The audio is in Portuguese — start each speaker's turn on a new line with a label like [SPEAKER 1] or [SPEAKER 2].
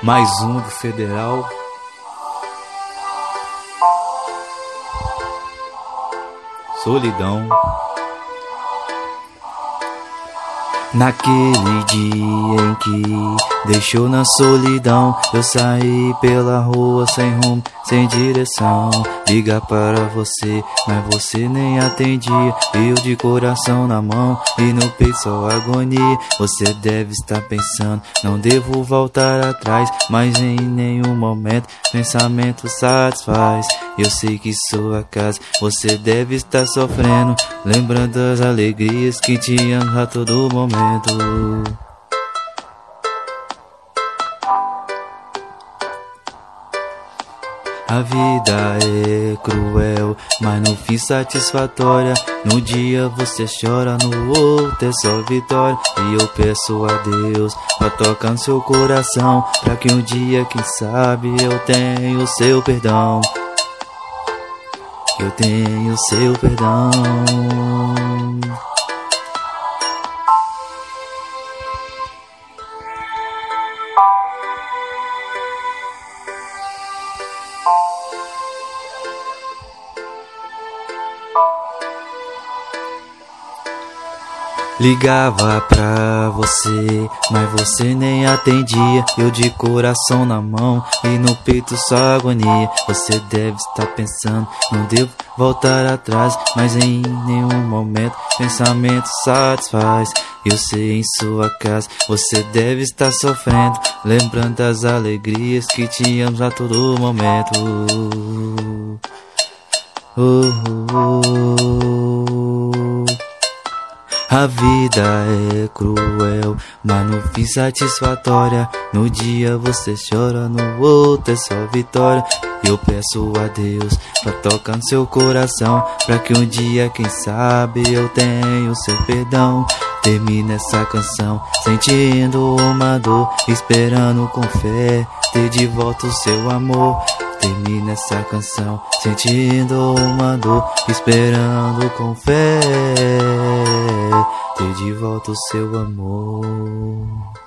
[SPEAKER 1] Mais um do Federal. Solidão. Naquele dia em que deixou na solidão, eu saí pela rua sem rumo, sem direção. Ligar para você, mas você nem atendia. Eu de coração na mão e no peito só agonia. Você deve estar pensando, não devo voltar atrás, mas em nenhum momento pensamento satisfaz. Eu sei que sua casa, você deve estar sofrendo, lembrando das alegrias que tínhamos a todo momento. A vida é cruel, mas no fim satisfatória. No dia você chora, no outro é só vitória. E eu peço a Deus pra tocar no seu coração, pra que um dia, quem sabe, eu tenha o seu perdão. Eu tenho o seu perdão. Ligava pra você, mas você nem atendia. Eu de coração na mão e no peito só agonia. Você deve estar pensando, não devo voltar atrás, mas em nenhum momento pensamento satisfaz. Eu sei, em sua casa você deve estar sofrendo, lembrando das alegrias que tínhamos a todo momento. A vida é cruel, mas no fim satisfatória. No dia você chora, no outro é só vitória. Eu peço a Deus pra tocar no seu coração, pra que um dia, quem sabe, eu tenha o seu perdão. Termina essa canção sentindo uma dor, esperando com fé ter de volta o seu amor. Termina essa canção sentindo uma dor, esperando com fé ter de volta o seu amor.